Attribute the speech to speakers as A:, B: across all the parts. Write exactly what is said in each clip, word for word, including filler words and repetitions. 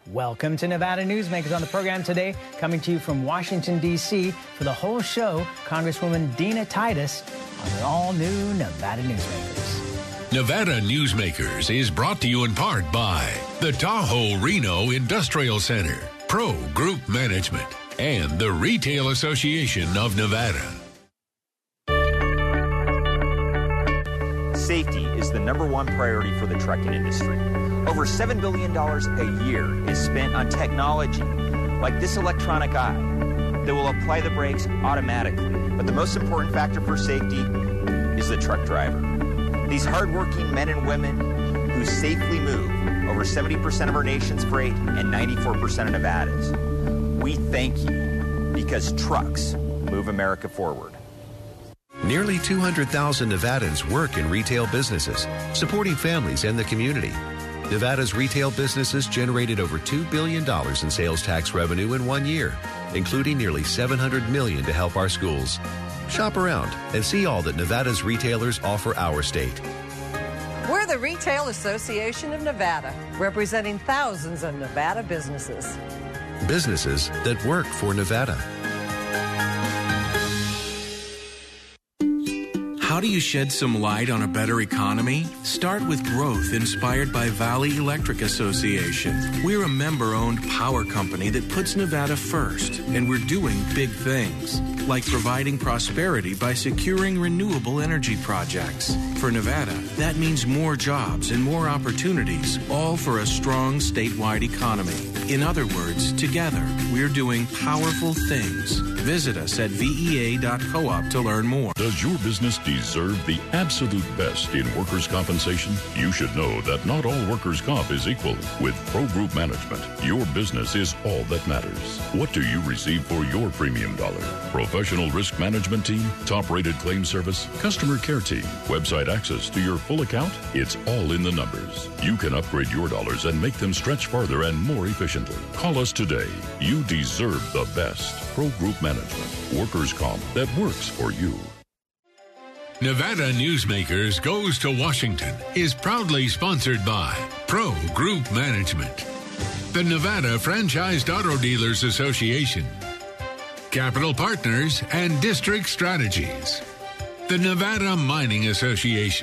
A: Welcome to Nevada Newsmakers. On the program today, coming to you from Washington, D C for the whole show, Congresswoman Dina Titus on the all-new Nevada Newsmakers.
B: Nevada Newsmakers is brought to you in part by the Tahoe Reno Industrial Center, Pro Group Management, and the Retail Association of Nevada.
C: Safety is the number one priority for the trucking industry. Over seven billion dollars a year is spent on technology like this electronic eye that will apply the brakes automatically. But the most important factor for safety is the truck driver. These hardworking men and women who safely move over seventy percent of our nation's freight and ninety-four percent of Nevada's. We thank you because trucks move America forward.
D: Nearly two hundred thousand Nevadans work in retail businesses, supporting families and the community. Nevada's retail businesses generated over two billion dollars in sales tax revenue in one year, including nearly seven hundred million dollars to help our schools. Shop around and see all that Nevada's retailers offer our state.
E: We're the Retail Association of Nevada, representing thousands of Nevada businesses.
D: Businesses that work for Nevada.
F: How do you shed some light on a better economy? Start with growth inspired by Valley Electric Association. We're a member-owned power company that puts Nevada first, and we're doing big things, like providing prosperity by securing renewable energy projects. For Nevada, that means more jobs and more opportunities, all for a strong statewide economy. In other words, together, we're doing powerful things. Visit us at V E A dot coop to learn more.
G: Does your business deserve the absolute best in workers' compensation? You should know that not all workers' comp is equal. With Pro Group Management, your business is all that matters. What do you receive for your premium dollar? Professional risk management team, top-rated claim service, customer care team, website access to your full account? It's all in the numbers. You can upgrade your dollars and make them stretch farther and more efficiently. Call us today. You deserve the best. Pro Group Management, workers' comp that works for you.
B: Nevada Newsmakers Goes to Washington is proudly sponsored by Pro Group Management, the Nevada Franchised Auto Dealers Association, Capital Partners and District Strategies, the Nevada Mining Association,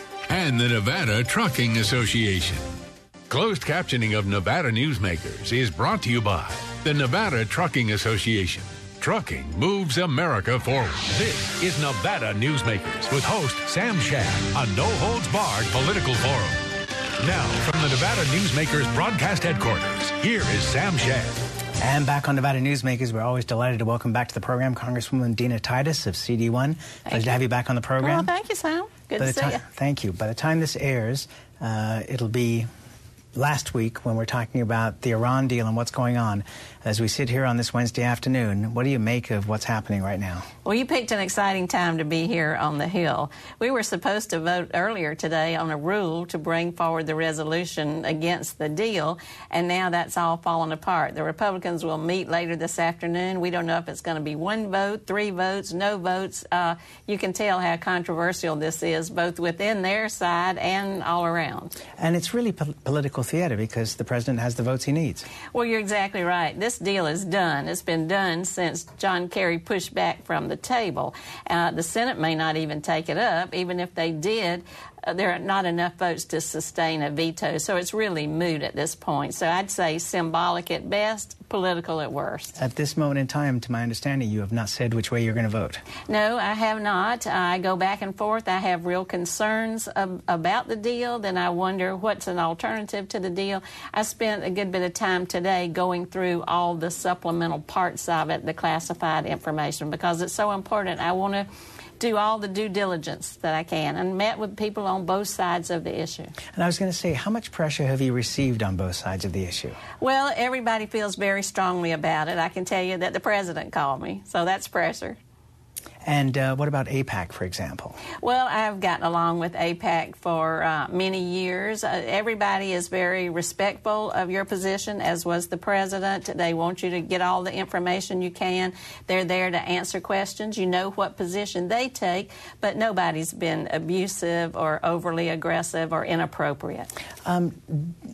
B: and the Nevada Trucking Association. Closed captioning of Nevada Newsmakers is brought to you by the Nevada Trucking Association. Trucking moves America forward. This is Nevada Newsmakers with host Sam Shad, a no-holds-barred political forum. Now, from the Nevada Newsmakers broadcast headquarters, here is Sam Shad.
A: And back on Nevada Newsmakers, we're always delighted to welcome back to the program Congresswoman Dina Titus of C D one. Pleasure to have you back on the program.
H: Well, thank you, Sam. Good
A: By
H: to
A: the
H: see
A: ti-
H: you.
A: Thank you. By the time this airs, uh, it'll be last week when we're talking about the Iran deal and what's going on. As we sit here on this Wednesday afternoon, what do you make of what's happening right now?
H: Well, you picked an exciting time to be here on the Hill. We were supposed to vote earlier today on a rule to bring forward the resolution against the deal, and now that's all fallen apart. The Republicans will meet later this afternoon. We don't know if it's going to be one vote, three votes, no votes. Uh, you can tell how controversial this is, both within their side and all around.
A: And it's really po- political theater because the president has the votes he needs.
H: Well, you're exactly right. This deal is done. It's been done since John Kerry pushed back from the table. Uh, the Senate may not even take it up. Even if they did, uh, there are not enough votes to sustain a veto. So it's really moot at this point. So I'd say symbolic at best, political at worst.
A: At this moment in time, to my understanding, you have not said which way you're going to vote.
H: No, I have not. I go back and forth. I have real concerns ab- about the deal. Then I wonder what's an alternative to the deal. I spent a good bit of time today going through all the supplemental parts of it, the classified information, because it's so important. I want to do all the due diligence that I can, and met with people on both sides of the issue.
A: And I was going to say, how much pressure have you received on both sides of the issue?
H: Well, everybody feels very strongly about it. I can tell you that the president called me, so that's pressure.
A: And uh, what about AIPAC, for example?
H: Well, I've gotten along with AIPAC for uh, many years. Uh, everybody is very respectful of your position, as was the president. They want you to get all the information you can. They're there to answer questions. You know what position they take, but nobody's been abusive or overly aggressive or inappropriate.
A: Um,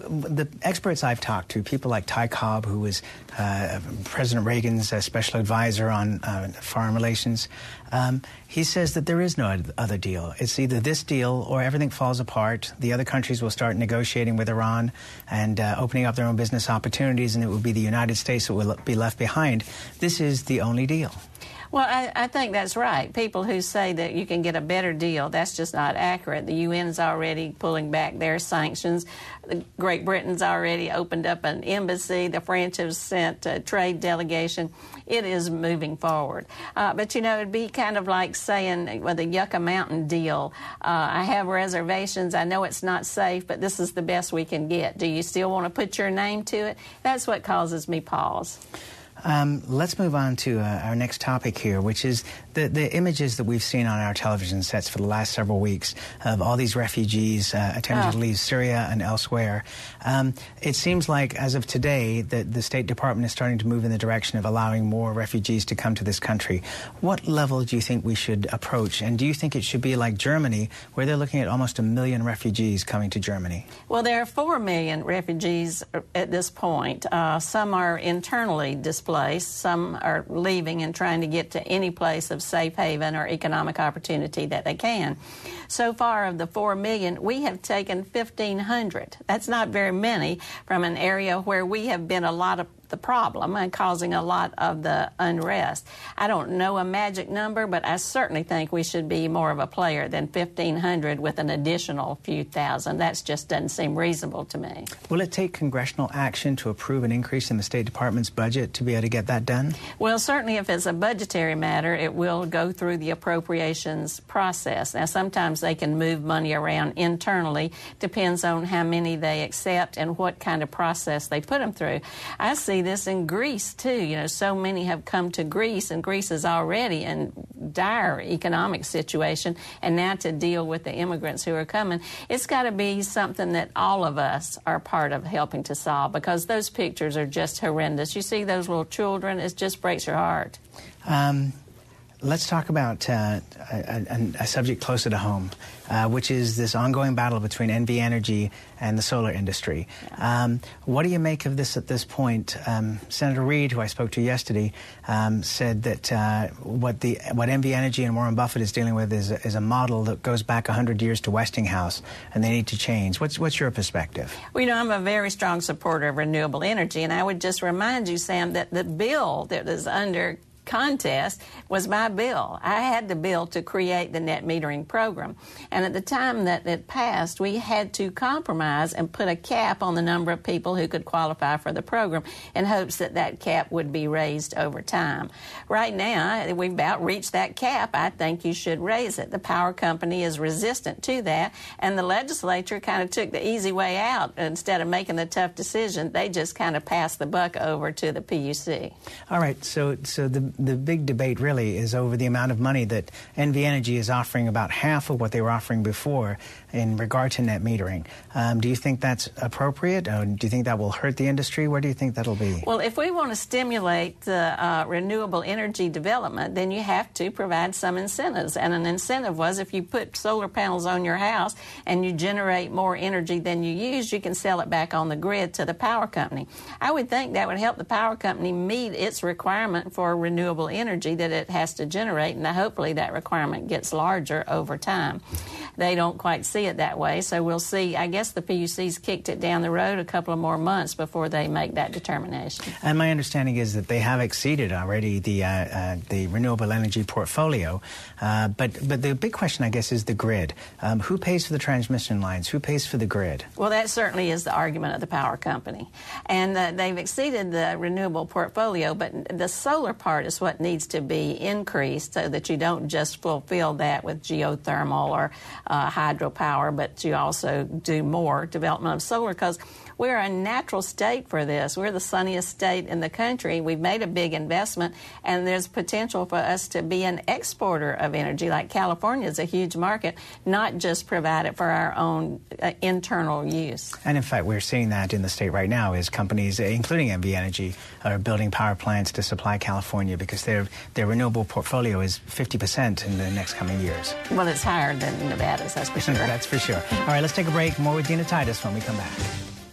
A: the experts I've talked to, people like Ty Cobb, who was uh, President Reagan's uh, special advisor on uh, foreign relations, um, he says that there is no other deal. It's either this deal or everything falls apart. The other countries will start negotiating with Iran and uh, opening up their own business opportunities, and it will be the United States that will be left behind. This is the only deal.
H: Well, I, I think that's right. People who say that you can get a better deal, that's just not accurate. The U N's already pulling back their sanctions. Great Britain's already opened up an embassy. The French have sent a trade delegation. It is moving forward. Uh, but, you know, it'd be kind of like saying, well, the Yucca Mountain deal, uh, I have reservations. I know it's not safe, but this is the best we can get. Do you still want to put your name to it? That's what causes me pause.
A: Um, let's move on to uh, our next topic here, which is the, the images that we've seen on our television sets for the last several weeks of all these refugees uh, attempting oh. to leave Syria and elsewhere. Um, it seems like, as of today, that the State Department is starting to move in the direction of allowing more refugees to come to this country. What level do you think we should approach? And do you think it should be like Germany, where they're looking at almost a million refugees coming to Germany?
H: Well, there are four million refugees at this point. Uh, some are internally displaced. Some are leaving and trying to get to any place of safe haven or economic opportunity that they can. So far, of the four million, we have taken fifteen hundred. That's not very many from an area where we have been a lot of the problem and causing a lot of the unrest. I don't know a magic number, but I certainly think we should be more of a player than fifteen hundred with an additional few thousand. That just doesn't seem reasonable to me.
A: Will it take congressional action to approve an increase in the State Department's budget to be able to get that done?
H: Well, certainly if it's a budgetary matter, it will go through the appropriations process. Now, sometimes they can move money around internally. Depends on how many they accept and what kind of process they put them through. I see this in Greece, too. You know, so many have come to Greece, and Greece is already in dire economic situation, and now to deal with the immigrants who are coming, it's got to be something that all of us are part of helping to solve, because those pictures are just horrendous. You see those little children, it just breaks your heart.
A: Um, let's talk about uh, a, a subject closer to home, uh, which is this ongoing battle between N V Energy and the solar industry. Yeah. Um, what do you make of this at this point? Um, Senator Reid, who I spoke to yesterday, um, said that uh, what the what N V Energy and Warren Buffett is dealing with is a, is a model that goes back one hundred years to Westinghouse, and they need to change. What's what's your perspective?
H: Well, you know, I'm a very strong supporter of renewable energy, and I would just remind you, Sam, that the bill that is under contest was my bill. I had the bill to create the net metering program. And at the time that it passed, we had to compromise and put a cap on the number of people who could qualify for the program in hopes that that cap would be raised over time. Right now, we've about reached that cap. I think you should raise it. The power company is resistant to that, and the legislature kind of took the easy way out. Instead of making the tough decision, they just kind of passed the buck over to the P U C.
A: All right, so so the The big debate really is over the amount of money that N V Energy is offering, about half of what they were offering before in regard to net metering. Um, do you think that's appropriate? Or do you think that will hurt the industry? Where do you think that'll be?
H: Well, if we want to stimulate the uh, renewable energy development, then you have to provide some incentives. And an incentive was if you put solar panels on your house and you generate more energy than you use, you can sell it back on the grid to the power company. I would think that would help the power company meet its requirement for renewable energy that it has to generate, and hopefully that requirement gets larger over time. They don't quite see it that way, so we'll see. I guess the P U C's kicked it down the road a couple of more months before they make that determination.
A: And my understanding is that they have exceeded already the uh, uh, the renewable energy portfolio, uh, but but the big question, I guess, is the grid. Um, who pays for the transmission lines? Who pays for the grid?
H: Well, that certainly is the argument of the power company, and uh, they've exceeded the renewable portfolio, but the solar part is what needs to be increased so that you don't just fulfill that with geothermal or uh, hydropower, but you also do more development of solar, because we're a natural state for this. We're the sunniest state in the country. We've made a big investment, and there's potential for us to be an exporter of energy, like California is a huge market, not just provide it for our own uh, internal use.
A: And in fact, we're seeing that in the state right now as companies, including N V Energy, are building power plants to supply California because their their renewable portfolio is fifty percent in the next coming years.
H: Well, it's higher than Nevada's, that's for sure.
A: That's for sure. All right, let's take a break. More with Dina Titus when we come back.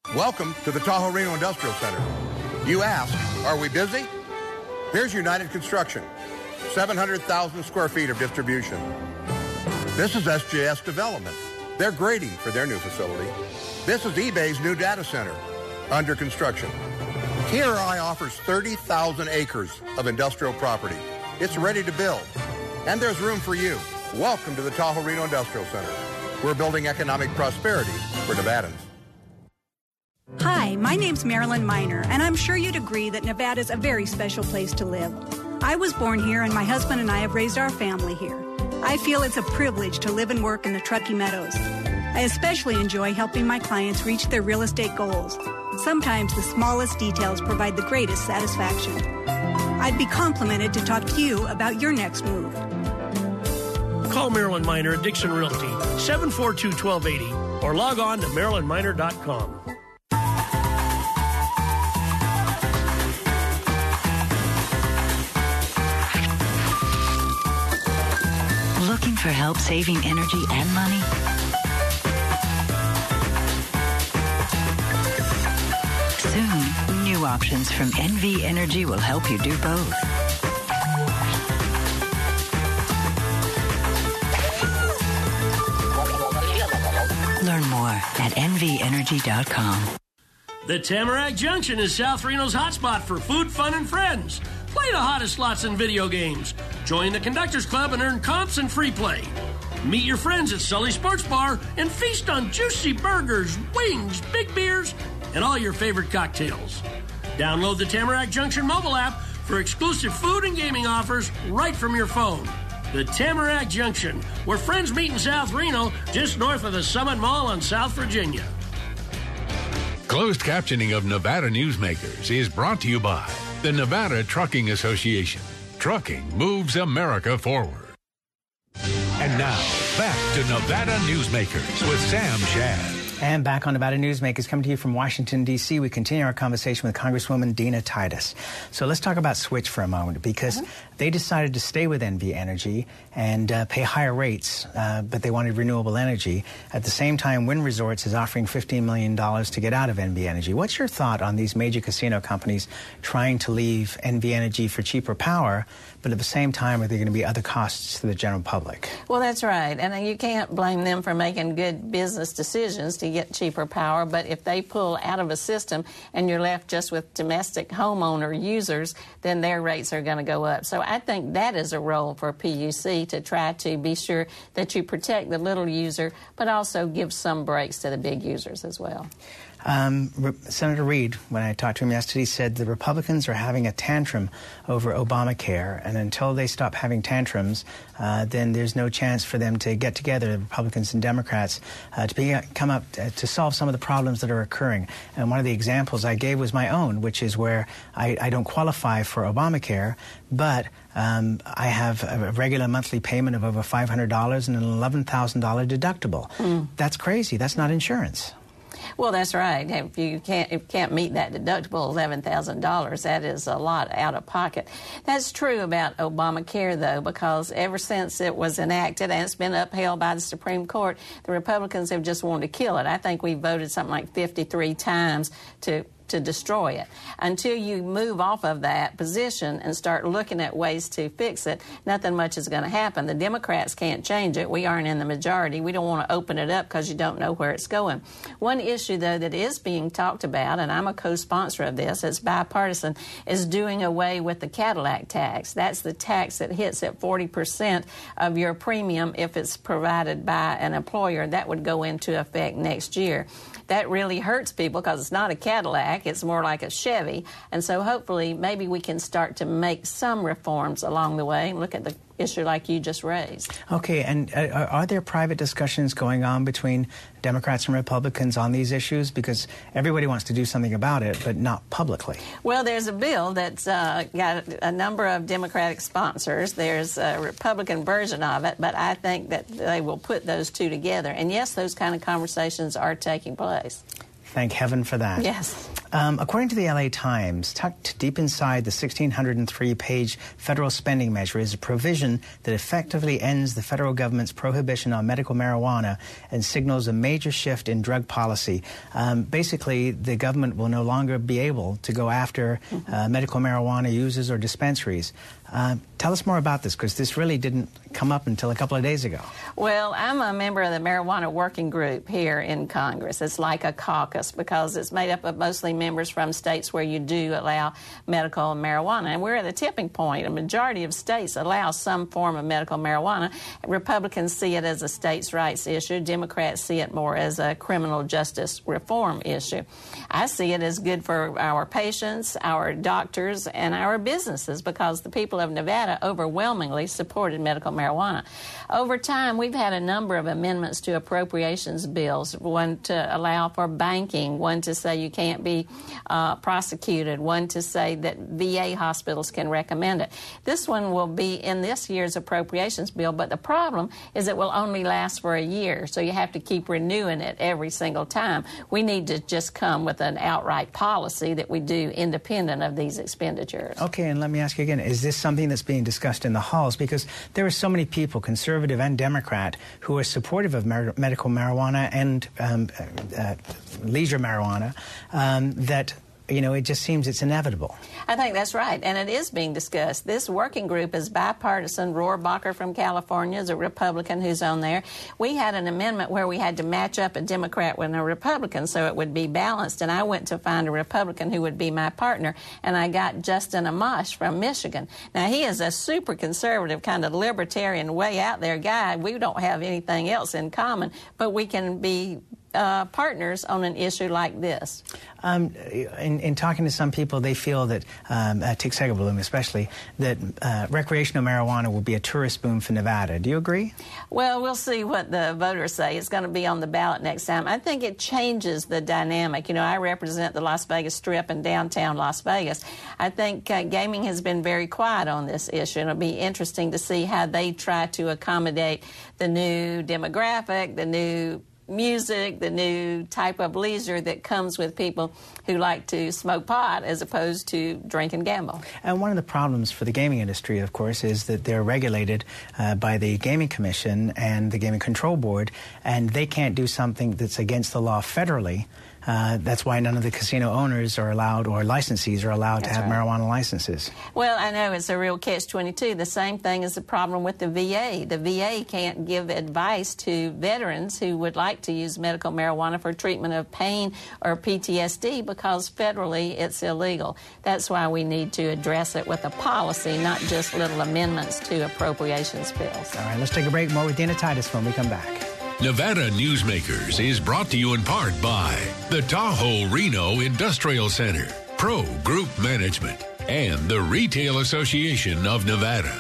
I: Welcome to the Tahoe Reno Industrial Center. You ask, are we busy? Here's United Construction, seven hundred thousand square feet of distribution. This is S J S Development. They're grading for their new facility. This is eBay's new data center, under construction. K R I offers thirty thousand acres of industrial property. It's ready to build, and there's room for you. Welcome to the Tahoe Reno Industrial Center. We're building economic prosperity for Nevadans.
J: Hi, my name's Marilyn Miner, and I'm sure you'd agree that Nevada's a very special place to live. I was born here, and my husband and I have raised our family here. I feel it's a privilege to live and work in the Truckee Meadows. I especially enjoy helping my clients reach their real estate goals. Sometimes the smallest details provide the greatest satisfaction. I'd be complimented to talk to you about your next move.
K: Call Marilyn Miner at Dixon Realty, seven four two, one two eight zero, or log on to marilyn miner dot com.
L: Looking for help saving energy and money? Soon, new options from N V Energy will help you do both. Learn more at N V energy dot com.
K: The Tamarack Junction is South Reno's hotspot for food, fun, and friends. Play the hottest slots and video games. Join the Conductors Club and earn comps and free play. Meet your friends at Sully Sports Bar and feast on juicy burgers, wings, big beers, and all your favorite cocktails. Download the Tamarack Junction mobile app for exclusive food and gaming offers right from your phone. The Tamarack Junction, where friends meet in South Reno, just north of the Summit Mall on South Virginia.
B: Closed captioning of Nevada Newsmakers is brought to you by the Nevada Trucking Association. Trucking moves America forward. And now, back to Nevada Newsmakers with Sam Shad.
A: And back on Nevada Newsmakers, coming to you from Washington, D C, we continue our conversation with Congresswoman Dina Titus. So let's talk about Switch for a moment, because mm-hmm. they decided to stay with N V Energy and uh, pay higher rates, uh, but they wanted renewable energy. At the same time, Wynn Resorts is offering fifteen million dollars to get out of N V Energy. What's your thought on these major casino companies trying to leave N V Energy for cheaper power, but at the same time, are there going to be other costs to the general public?
H: Well, that's right. And you can't blame them for making good business decisions to get cheaper power. But if they pull out of a system and you're left just with domestic homeowner users, then their rates are going to go up. So I think that is a role for P U C to try to be sure that you protect the little user, but also give some breaks to the big users as well.
A: Um, Re- Senator Reid, when I talked to him yesterday, said the Republicans are having a tantrum over Obamacare, and until they stop having tantrums, uh, then there's no chance for them to get together, Republicans and Democrats, uh, to be, come up uh, to solve some of the problems that are occurring. And one of the examples I gave was my own, which is where I, I don't qualify for Obamacare, but um, I have a regular monthly payment of over five hundred dollars and an eleven thousand dollars deductible. Mm. That's crazy. That's not insurance.
H: Well, that's right. If you can't, if you can't meet that deductible, eleven thousand dollars, that is a lot out of pocket. That's true about Obamacare, though, because ever since it was enacted and it's been upheld by the Supreme Court, the Republicans have just wanted to kill it. I think we voted something like fifty-three times to to destroy it. Until you move off of that position and start looking at ways to fix it, nothing much is going to happen. The Democrats can't change it. We aren't in the majority. We don't want to open it up because you don't know where it's going. One issue, though, that is being talked about, and I'm a co-sponsor of this, it's bipartisan, is doing away with the Cadillac tax. That's the tax that hits at forty percent of your premium if it's provided by an employer. That would go into effect next year. That really hurts people because it's not a Cadillac, it's more like a Chevy. And so hopefully maybe we can start to make some reforms along the way. Look at the issue like you just raised.
A: Okay, and uh, are there private discussions going on between Democrats and Republicans on these issues? Because everybody wants to do something about it, but not publicly.
H: Well, there's a bill that's uh, got a number of Democratic sponsors. There's a Republican version of it, but I think that they will put those two together. And yes, those kind of conversations are taking place.
A: Thank heaven for that.
H: Yes.
A: Um, according to the L A Times, tucked deep inside the one thousand six hundred three page federal spending measure is a provision that effectively ends the federal government's prohibition on medical marijuana and signals a major shift in drug policy. Um, basically, the government will no longer be able to go after uh, medical marijuana users or dispensaries. Uh, tell us more about this, because this really didn't come up until a couple of days ago.
H: Well, I'm a member of the Marijuana Working Group here in Congress. It's like a caucus because it's made up of mostly members from states where you do allow medical marijuana. And we're at the tipping point. A majority of states allow some form of medical marijuana. Republicans see it as a states' rights issue. Democrats see it more as a criminal justice reform issue. I see it as good for our patients, our doctors, and our businesses because the people of Nevada overwhelmingly supported medical marijuana. Over time, we've had a number of amendments to appropriations bills, one to allow for banking, one to say you can't be uh, prosecuted, one to say that V A hospitals can recommend it. This one will be in this year's appropriations bill, but the problem is it will only last for a year, so you have to keep renewing it every single time. We need to just come with an outright policy that we do independent of these expenditures.
A: Okay, and let me ask you again, is this something that's being discussed in the halls? Because there are so many people, conservative and Democrat, who are supportive of mar medical marijuana and um, uh, leisure marijuana, um, that you know, it just seems it's inevitable.
H: I think that's right, and it is being discussed. This working group is bipartisan. Rohrabacher from California is a Republican who's on there. We had an amendment where we had to match up a Democrat with a Republican so it would be balanced, and I went to find a Republican who would be my partner, and I got Justin Amash from Michigan. Now, he is a super conservative, kind of libertarian, way out there guy. We don't have anything else in common, but we can be Uh, partners on an issue like this.
A: Um, in, in talking to some people, they feel that, um, uh, Tick Segerbloom especially, that uh, recreational marijuana will be a tourist boom for Nevada. Do you agree?
H: Well, we'll see what the voters say. It's going to be on the ballot next time. I think it changes the dynamic. You know, I represent the Las Vegas Strip in downtown Las Vegas. I think uh, gaming has been very quiet on this issue, and it'll be interesting to see how they try to accommodate the new demographic, the new music, the new type of leisure that comes with people who like to smoke pot as opposed to drink and gamble.
A: And one of the problems for the gaming industry, of course, is that they're regulated uh, by the Gaming Commission and the Gaming Control Board, and they can't do something that's against the law federally. Uh, that's why none of the casino owners are allowed, or licensees are allowed
H: That's
A: to have
H: right.
A: marijuana licenses.
H: Well, I know it's a real catch twenty-two. The same thing is the problem with the V A. The V A can't give advice to veterans who would like to use medical marijuana for treatment of pain or P T S D because federally it's illegal. That's why we need to address it with a policy, not just little amendments to appropriations bills.
A: All right, let's take a break. More with Dina Titus when we come back.
B: Nevada Newsmakers is brought to you in part by the Tahoe Reno Industrial Center, Pro Group Management, and the Retail Association of Nevada.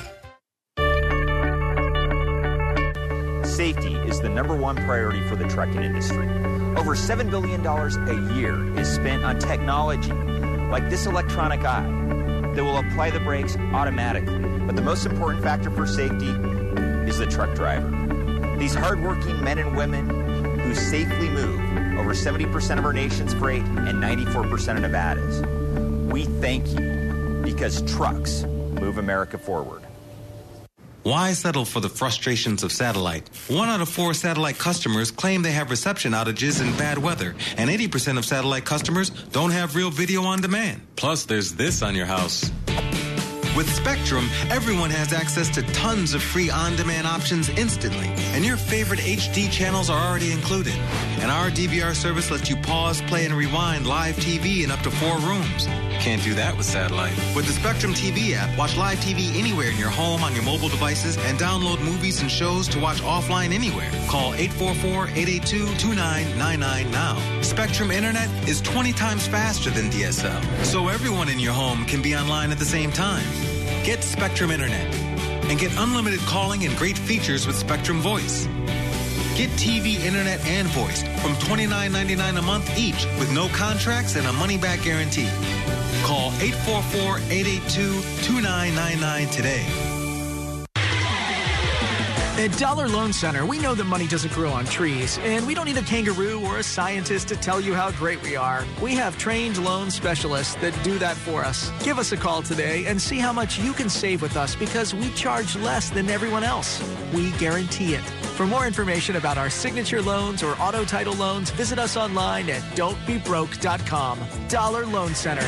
C: Safety is the number one priority for the trucking industry. Over seven billion dollars a year is spent on technology like this electronic eye that will apply the brakes automatically. But the most important factor for safety is the truck driver. These hardworking men and women who safely move over seventy percent of our nation's freight and ninety-four percent of Nevada's. We thank you because trucks move America forward.
M: Why settle for the frustrations of satellite? One out of four satellite customers claim they have reception outages in bad weather, and eighty percent of satellite customers don't have real video on demand. Plus, there's this on your house. With Spectrum, everyone has access to tons of free on-demand options instantly, and your favorite H D channels are already included. And our D V R service lets you pause, play, and rewind live T V in up to four rooms. Can't do that with satellite. With the Spectrum T V app, watch live T V anywhere in your home, on your mobile devices, and download movies and shows to watch offline anywhere. Call eight four four, eight eight two, two nine nine nine now. Spectrum Internet is twenty times faster than D S L, so everyone in your home can be online at the same time. Get Spectrum Internet and get unlimited calling and great features with Spectrum Voice. Get T V, Internet, and voice from twenty-nine ninety-nine a month each with no contracts and a money-back guarantee. Call eight four four, eight eight two, two nine nine nine today.
N: At Dollar Loan Center, we know that money doesn't grow on trees, and we don't need a kangaroo or a scientist to tell you how great we are. We have trained loan specialists that do that for us. Give us a call today and see how much you can save with us because we charge less than everyone else. We guarantee it. For more information about our signature loans or auto title loans, visit us online at don't be broke dot com. Dollar Loan Center.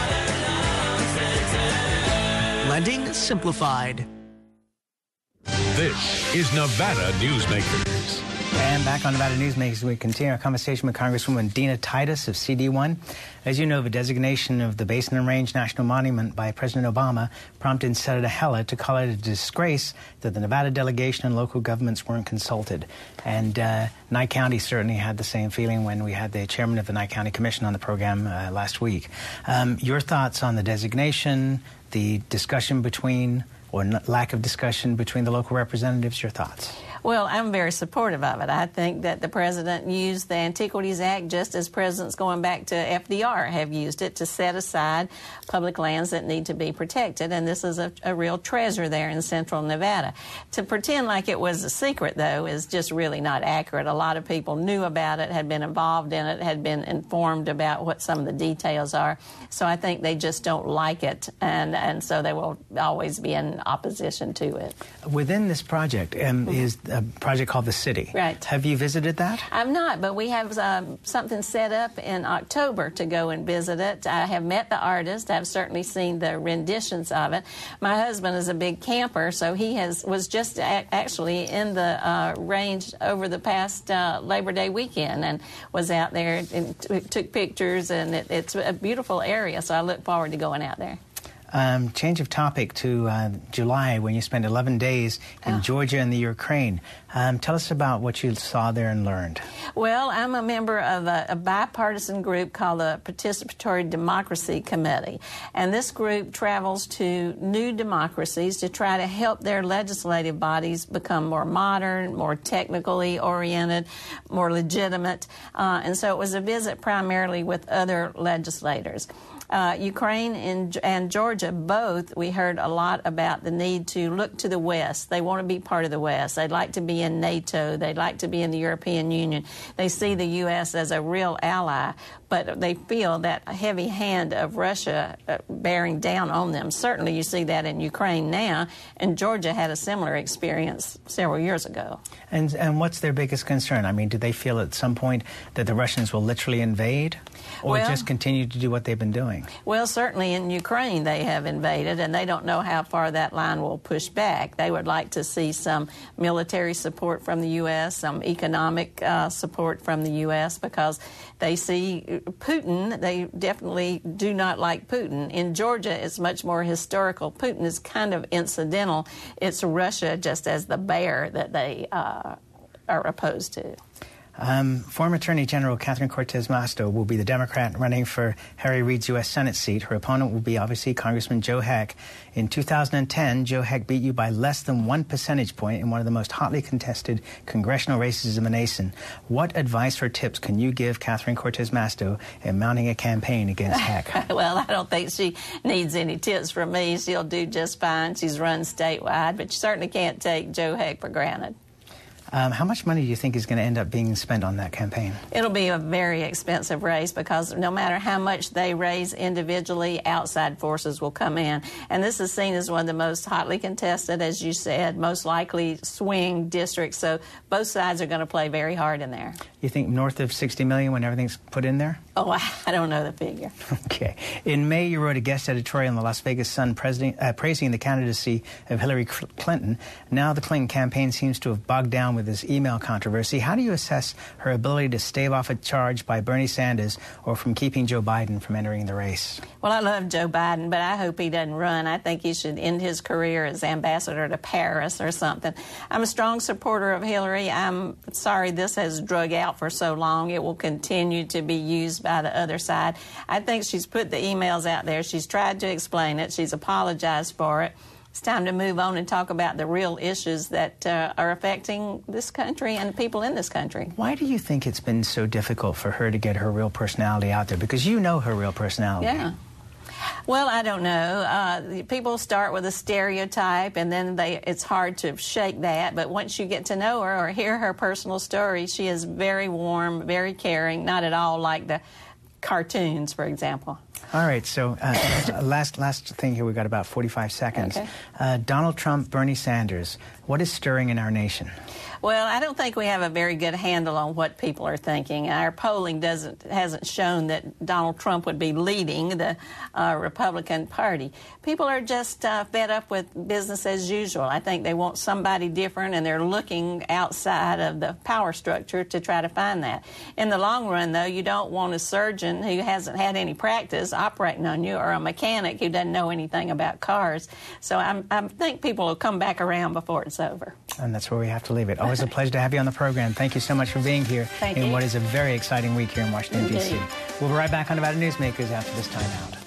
N: Lending simplified.
B: This is Nevada Newsmakers.
A: And back on Nevada Newsmakers, we continue our conversation with Congresswoman Dina Titus of C D one. As you know, the designation of the Basin and Range National Monument by President Obama prompted Senator Heller to call it a disgrace that the Nevada delegation and local governments weren't consulted. And uh, Nye County certainly had the same feeling when we had the chairman of the Nye County Commission on the program uh, last week. Um, your thoughts on the designation, the discussion between, or n- lack of discussion between the local representatives, your thoughts?
H: Well, I'm very supportive of it. I think that the president used the Antiquities Act just as presidents going back to F D R have used it to set aside public lands that need to be protected, and this is a, a real treasure there in central Nevada. To pretend like it was a secret, though, is just really not accurate. A lot of people knew about it, had been involved in it, had been informed about what some of the details are, so I think they just don't like it, and, and so they will always be in opposition to it.
A: Within this project um, mm-hmm. is a project called The City.
H: Right.
A: Have you visited that?
H: I'm not, but we have um, something set up in October to go and visit it. I have met the artist. I've certainly seen the renditions of it. My husband is a big camper, so he has was just a- actually in the uh, range over the past uh, Labor Day weekend and was out there and t- took pictures, and it, it's a beautiful area, so I look forward to going out there.
A: Um, change of topic to uh, July, when you spent eleven days in oh. Georgia and the Ukraine. Um, tell us about what you saw there and learned.
H: Well, I'm a member of a, a bipartisan group called the Participatory Democracy Committee, and this group travels to new democracies to try to help their legislative bodies become more modern, more technically oriented, more legitimate, uh, and so it was a visit primarily with other legislators. Uh, Ukraine and, and Georgia, both, we heard a lot about the need to look to the West. They want to be part of the West. They'd like to be in NATO. They'd like to be in the European Union. They see the U S as a real ally, but they feel that heavy hand of Russia uh, bearing down on them. Certainly you see that in Ukraine now, and Georgia had a similar experience several years ago.
A: And, and what's their biggest concern? I mean, do they feel at some point that the Russians will literally invade, or
H: well,
A: just continue to do what they've been doing?
H: Well, certainly in Ukraine they have invaded, and they don't know how far that line will push back. They would like to see some military support from the U S, some economic uh, support from the U S, because they see Putin, they definitely do not like Putin. In Georgia, it's much more historical. Putin is kind of incidental. It's Russia just as the bear that they uh, are opposed to.
A: Um, former Attorney General Catherine Cortez Masto will be the Democrat running for Harry Reid's U S Senate seat. Her opponent will be obviously Congressman Joe Heck. In two thousand ten, Joe Heck beat you by less than one percentage point in one of the most hotly contested congressional races in the nation. What advice or tips can you give Catherine Cortez Masto in mounting a campaign against Heck?
H: Well, I don't think she needs any tips from me. She'll do just fine. She's run statewide, but you certainly can't take Joe Heck for granted.
A: Um, how much money do you think is going to end up being spent on that campaign?
H: It'll be a very expensive race because no matter how much they raise individually, outside forces will come in. And this is seen as one of the most hotly contested, as you said, most likely swing districts. So both sides are going to play very hard in there.
A: You think north of sixty million dollars when everything's put in there?
H: Oh, I don't know the figure.
A: Okay. In May, you wrote a guest editorial in the Las Vegas Sun president, uh, praising the candidacy of Hillary Clinton. Now the Clinton campaign seems to have bogged down with this email controversy. How do you assess her ability to stave off a charge by Bernie Sanders or from keeping Joe Biden from entering the race?
H: Well, I love Joe Biden, but I hope he doesn't run. I think he should end his career as ambassador to Paris or something. I'm a strong supporter of Hillary. I'm sorry this has drug out for so long. It will continue to be used by the other side. I think she's put the emails out there. She's tried to explain it. She's apologized for it. It's time to move on and talk about the real issues that uh, are affecting this country and people in this country.
A: Why do you think it's been so difficult for her to get her real personality out there? Because you know her real personality.
H: Yeah. Well, I don't know. Uh, people start with a stereotype, and then they it's hard to shake that. But once you get to know her or hear her personal story, she is very warm, very caring, not at all like the cartoons, for example.
A: All right, so uh, last last thing here, we've got about forty-five seconds.
H: Okay.
A: Uh, Donald Trump, Bernie Sanders, what is stirring in our nation?
H: Well, I don't think we have a very good handle on what people are thinking. Our polling doesn't hasn't shown that Donald Trump would be leading the uh, Republican Party. People are just uh, fed up with business as usual. I think they want somebody different, and they're looking outside of the power structure to try to find that. In the long run, though, you don't want a surgeon who hasn't had any practice operating on you, or a mechanic who doesn't know anything about cars. So I'm, I think people will come back around before it's over.
A: And that's where we have to leave it. Always a pleasure to have you on the program. Thank you so much for being here
H: Thank
A: in
H: you.
A: what is a very exciting week here in Washington, D C.
H: Indeed.
A: We'll be right back on Nevada Newsmakers after this time out.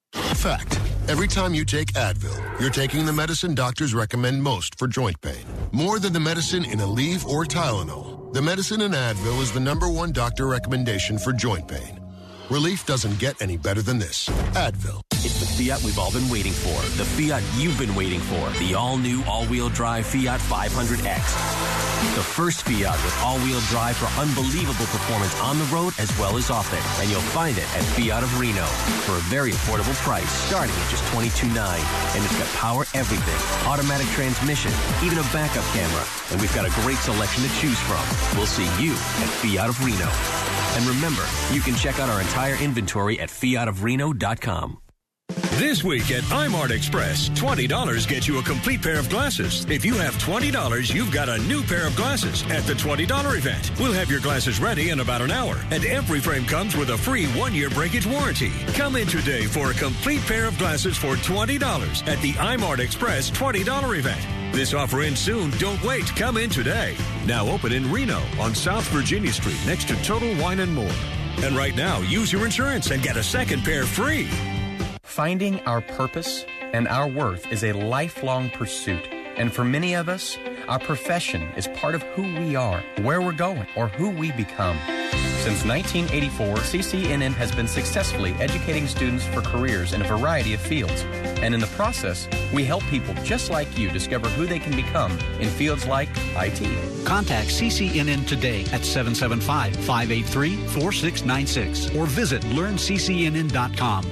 O: Fact. Every time you take Advil, you're taking the medicine doctors recommend most for joint pain. More than the medicine in Aleve or Tylenol, the medicine in Advil is the number one doctor recommendation for joint pain. Relief doesn't get any better than this. Advil.
P: It's the Fiat we've all been waiting for. The Fiat you've been waiting for. The all-new all-wheel drive Fiat five hundred X. The first Fiat with all-wheel drive for unbelievable performance on the road as well as off it. And you'll find it at Fiat of Reno for a very affordable price, starting at just twenty-two nine. And it's got power everything, automatic transmission, even a backup camera. And we've got a great selection to choose from. We'll see you at Fiat of Reno. And remember, you can check out our entire inventory at fiat of reno dot com.
Q: This week at iMart Express, twenty dollars gets you a complete pair of glasses. If you have twenty dollars, you've got a new pair of glasses at the twenty dollar event. We'll have your glasses ready in about an hour, and every frame comes with a free one-year breakage warranty. Come in today for a complete pair of glasses for twenty dollars at the iMart Express twenty dollar event. This offer ends soon. Don't wait. Come in today. Now open in Reno on South Virginia Street next to Total Wine and More. And right now, use your insurance and get a second pair free.
R: Finding our purpose and our worth is a lifelong pursuit. And for many of us, our profession is part of who we are, where we're going, or who we become. Since nineteen eighty-four, C C N N has been successfully educating students for careers in a variety of fields. And in the process, we help people just like you discover who they can become in fields like I T.
S: Contact C C N N today at seven seven five, five eight three, four six nine six or visit learn c c n n dot com.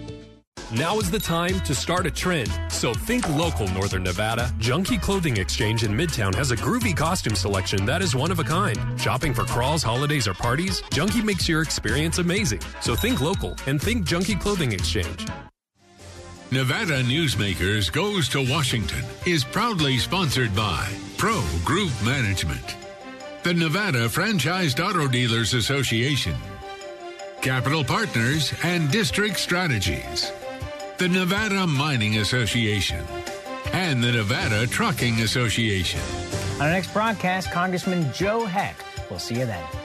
T: Now is the time to start a trend, so think local, Northern Nevada. Junkie Clothing Exchange in Midtown has a groovy costume selection that is one of a kind. Shopping for crawls, holidays, or parties? Junkie makes your experience amazing. So think local and think Junkie Clothing Exchange.
B: Nevada Newsmakers Goes to Washington is proudly sponsored by Pro Group Management, the Nevada Franchised Auto Dealers Association, Capital Partners and District Strategies, the Nevada Mining Association, and the Nevada Trucking Association.
A: On our next broadcast, Congressman Joe Heck. We'll see you then.